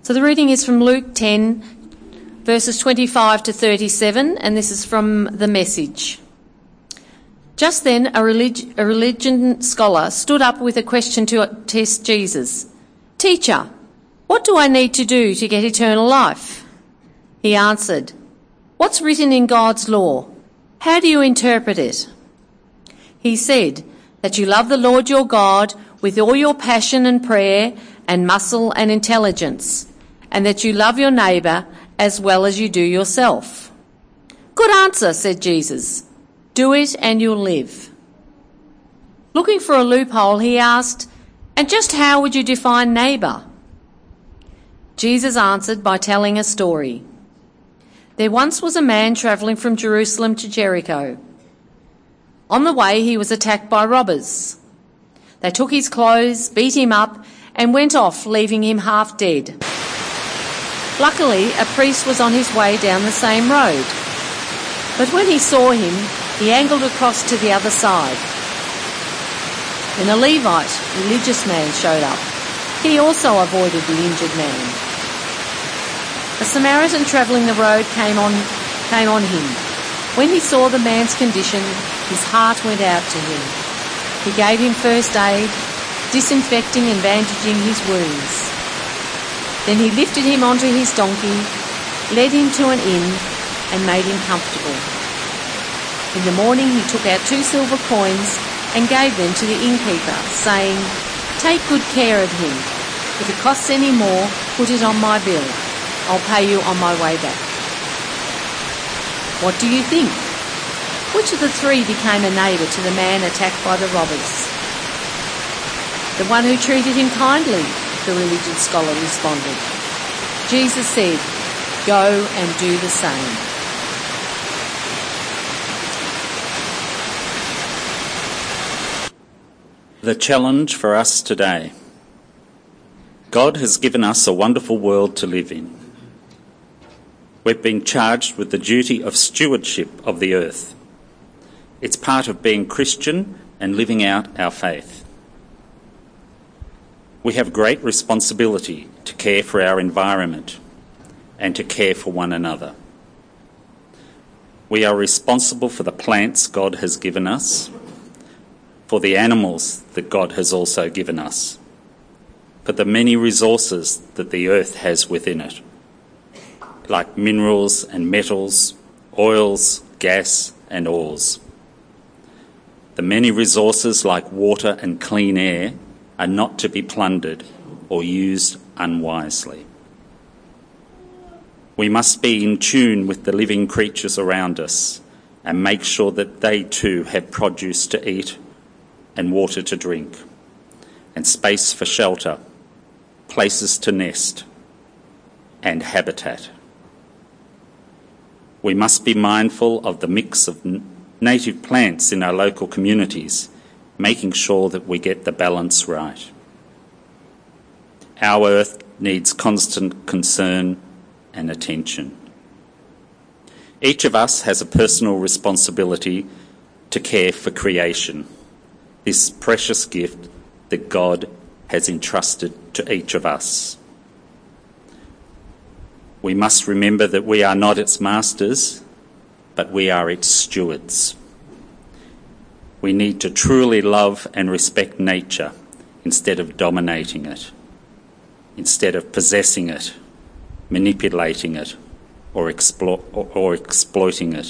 So the reading is from Luke 10, verses 25 to 37, and this is from the Message. Just then a religion scholar stood up with a question to test Jesus. "Teacher, what do I need to do to get eternal life?" He answered, "What's written in God's law? How do you interpret it?" He said, "That you love the Lord your God with all your passion and prayer and muscle and intelligence, and that you love your neighbour as well as you do yourself." "Good answer," said Jesus. "Do it and you'll live." Looking for a loophole, he asked, "And just how would you define neighbour?" Jesus answered by telling a story. There once was a man travelling from Jerusalem to Jericho. On the way, he was attacked by robbers. They took his clothes, beat him up, and went off, leaving him half dead. Luckily, a priest was on his way down the same road. But when he saw him, he angled across to the other side. Then a Levite, religious man, showed up. He also avoided the injured man. A Samaritan travelling the road came on him. When he saw the man's condition, his heart went out to him. He gave him first aid, disinfecting and bandaging his wounds. Then he lifted him onto his donkey, led him to an inn, and made him comfortable. In the morning he took out 2 silver coins and gave them to the innkeeper, saying, "Take good care of him. If it costs any more, put it on my bill. I'll pay you on my way back." What do you think? Which of the 3 became a neighbour to the man attacked by the robbers? "The one who treated him kindly," the religious scholar responded. Jesus said, "Go and do the same." The challenge for us today. God has given us a wonderful world to live in. We've been charged with the duty of stewardship of the earth. It's part of being Christian and living out our faith. We have great responsibility to care for our environment and to care for one another. We are responsible for the plants God has given us, for the animals that God has also given us, for the many resources that the earth has within it, like minerals and metals, oils, gas and ores. The many resources like water and clean air are not to be plundered or used unwisely. We must be in tune with the living creatures around us and make sure that they too have produce to eat and water to drink, and space for shelter, places to nest, and habitat. We must be mindful of the mix of native plants in our local communities, making sure that we get the balance right. Our earth needs constant concern and attention. Each of us has a personal responsibility to care for creation, this precious gift that God has entrusted to each of us. We must remember that we are not its masters, but we are its stewards. We need to truly love and respect nature instead of dominating it, instead of possessing it, manipulating it, or exploiting it.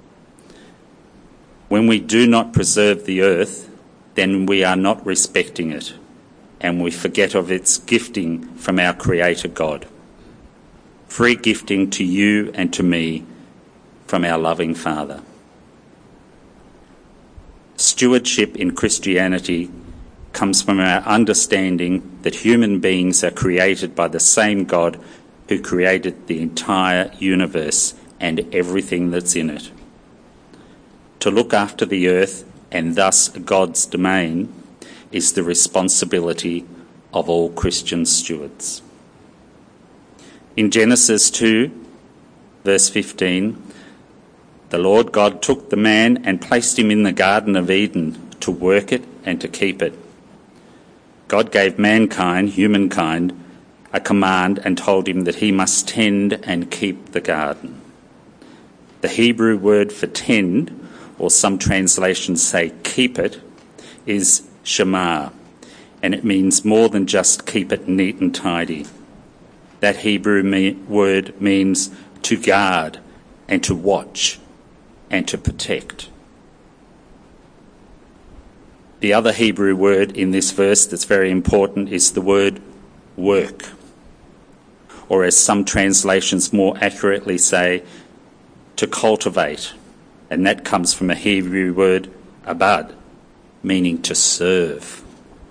When we do not preserve the earth, then we are not respecting it, and we forget of its gifting from our Creator God. Free gifting to you and to me from our loving Father. Stewardship in Christianity comes from our understanding that human beings are created by the same God who created the entire universe and everything that's in it. To look after the earth, and thus God's domain, is the responsibility of all Christian stewards. In Genesis 2, verse 15, the Lord God took the man and placed him in the Garden of Eden to work it and to keep it. God gave mankind, humankind, a command and told him that he must tend and keep the garden. The Hebrew word for tend, or some translations say keep it, is shamar, and it means more than just keep it neat and tidy. That Hebrew word means to guard and to watch and to protect. The other Hebrew word in this verse that's very important is the word work, or as some translations more accurately say, to cultivate, and that comes from a Hebrew word, abad, meaning to serve.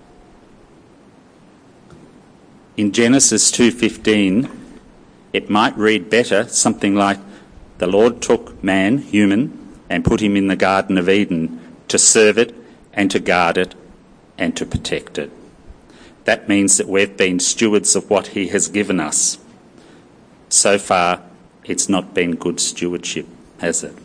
In Genesis 2:15, it might read better, something like, the Lord took man, human, and put him in the Garden of Eden to serve it and to guard it and to protect it. That means that we've been stewards of what he has given us. So far, it's not been good stewardship, has it?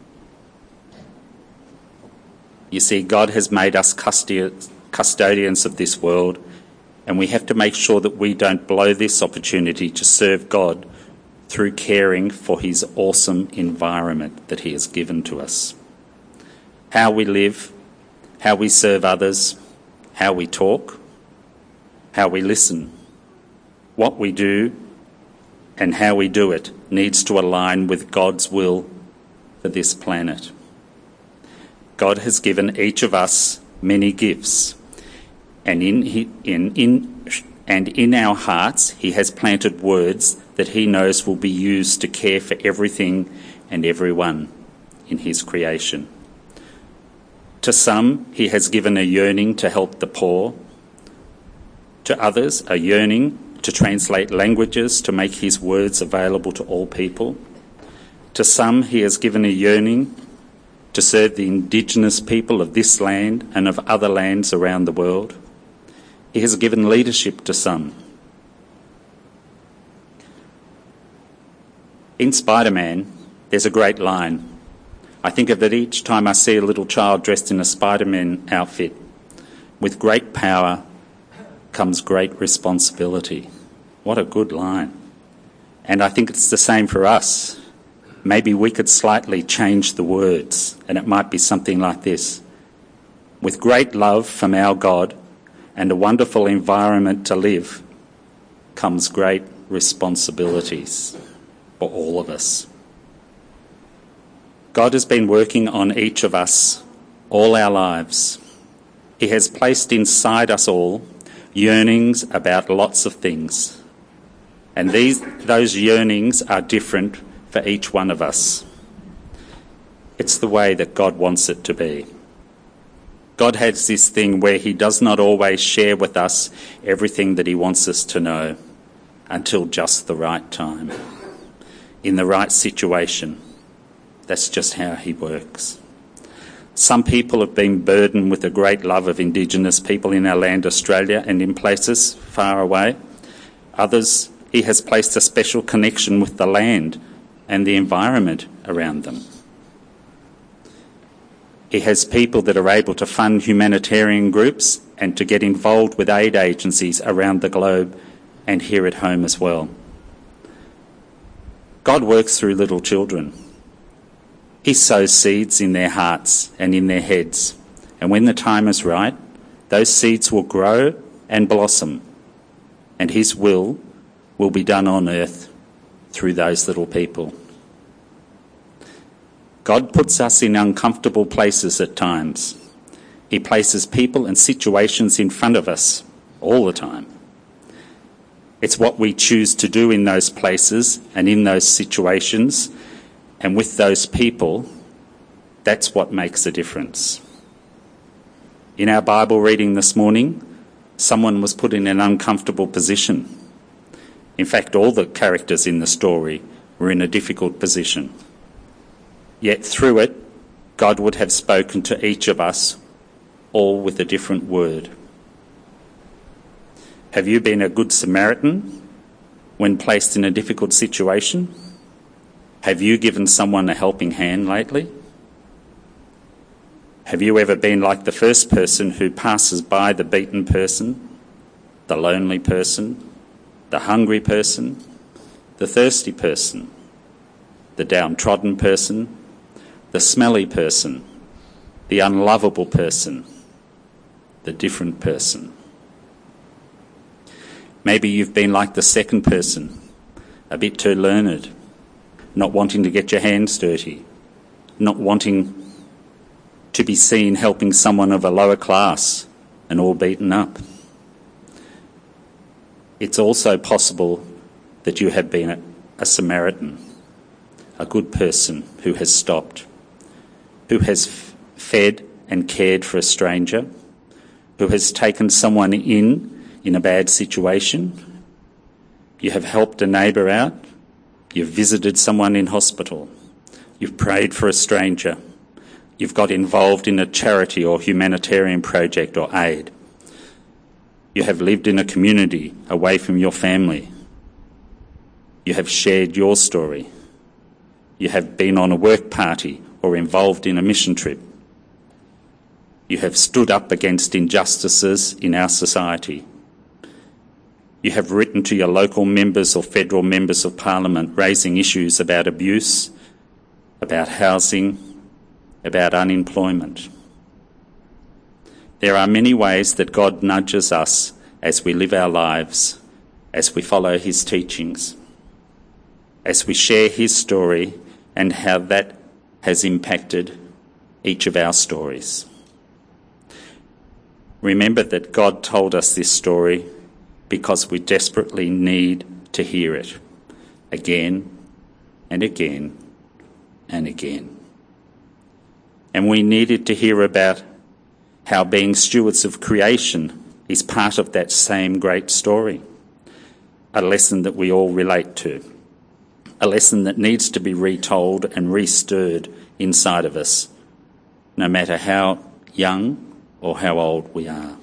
You see, God has made us custodians of this world, and we have to make sure that we don't blow this opportunity to serve God through caring for his awesome environment that he has given to us. How we live, how we serve others, how we talk, how we listen, what we do, and how we do it needs to align with God's will for this planet. God has given each of us many gifts, and in our hearts he has planted words that he knows will be used to care for everything and everyone in his creation. To some, he has given a yearning to help the poor. To others, a yearning to translate languages to make his words available to all people. To some, he has given a yearning to serve the indigenous people of this land and of other lands around the world. He has given leadership to some. In Spider-Man, there's a great line. I think of it each time I see a little child dressed in a Spider-Man outfit. With great power comes great responsibility. What a good line. And I think it's the same for us. Maybe we could slightly change the words, and it might be something like this. With great love from our God and a wonderful environment to live comes great responsibilities for all of us. God has been working on each of us all our lives. He has placed inside us all yearnings about lots of things. And those yearnings are different for each one of us. It's the way that God wants it to be. God has this thing where he does not always share with us everything that he wants us to know until just the right time, in the right situation. That's just how he works. Some people have been burdened with a great love of Indigenous people in our land, Australia, and in places far away. Others, he has placed a special connection with the land and the environment around them. He has people that are able to fund humanitarian groups and to get involved with aid agencies around the globe and here at home as well. God works through little children. He sows seeds in their hearts and in their heads, and when the time is right, those seeds will grow and blossom, and his will be done on earth through those little people. God puts us in uncomfortable places at times. He places people and situations in front of us all the time. It's what we choose to do in those places and in those situations and with those people, that's what makes a difference. In our Bible reading this morning, someone was put in an uncomfortable position. In fact, all the characters in the story were in a difficult position. Yet through it, God would have spoken to each of us, all with a different word. Have you been a good Samaritan when placed in a difficult situation? Have you given someone a helping hand lately? Have you ever been like the first person who passes by the beaten person, the lonely person, the hungry person, the thirsty person, the downtrodden person, the smelly person, the unlovable person, the different person. Maybe you've been like the second person, a bit too learned, not wanting to get your hands dirty, not wanting to be seen helping someone of a lower class and all beaten up. It's also possible that you have been a Samaritan, a good person who has stopped, who has fed and cared for a stranger, who has taken someone in a bad situation. You have helped a neighbour out. You've visited someone in hospital. You've prayed for a stranger. You've got involved in a charity or humanitarian project or aid. You have lived in a community away from your family. You have shared your story. You have been on a work party or involved in a mission trip. You have stood up against injustices in our society. You have written to your local members or federal members of parliament raising issues about abuse, about housing, about unemployment. There are many ways that God nudges us as we live our lives, as we follow his teachings, as we share his story and how that has impacted each of our stories. Remember that God told us this story because we desperately need to hear it again and again and again. And we needed to hear about how being stewards of creation is part of that same great story, a lesson that we all relate to, a lesson that needs to be retold and restirred inside of us, no matter how young or how old we are.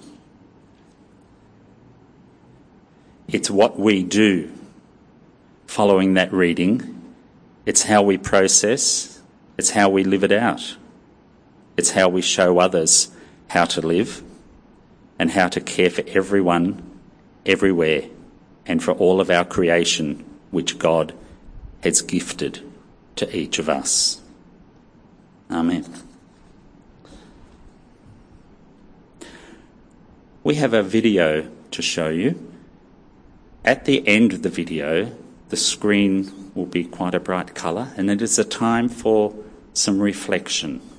It's what we do following that reading. It's how we process. It's how we live it out. It's how we show others how to live and how to care for everyone, everywhere, and for all of our creation which God has gifted to each of us. Amen. We have a video to show you. At the end of the video, the screen will be quite a bright colour, and it is a time for some reflection.